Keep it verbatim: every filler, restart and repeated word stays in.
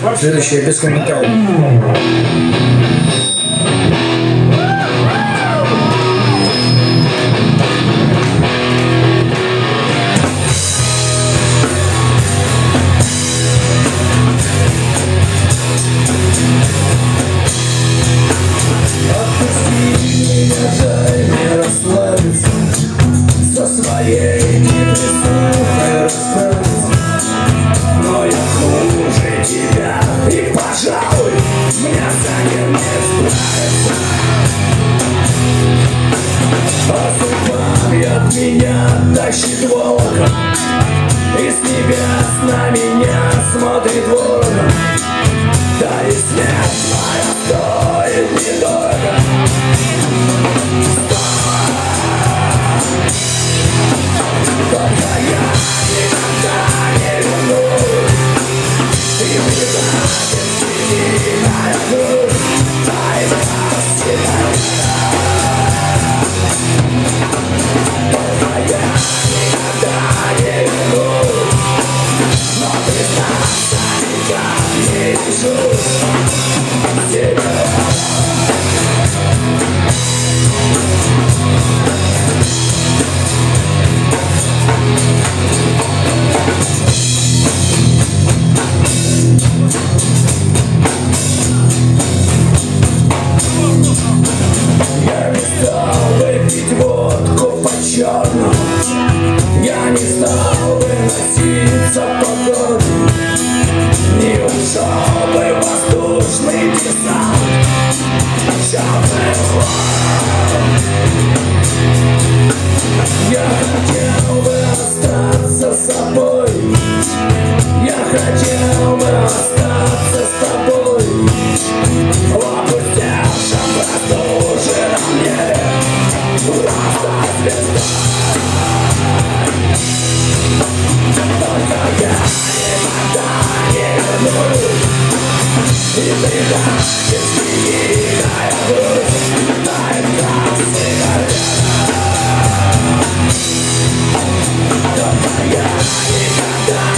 Следующее без комментариев. Меня тащит волка, и с небес на меня смотрит ворон. Да и смерть моя стоит недорого. Только я никогда не вернусь, и предательски не найдусь. Да и спасибо. Я не стал бы пить водку по-черному, я не стал бы носиться по городу, не ушел бы в воздушный десант. Черный флаг. Я хотел бы остаться с собой, я хотел бы остаться с тобой в опустевшем простуженном небе. Просто звезда. Только я никогда не вернусь, и предательски не найдусь. Дай как сигарета. Только я никогда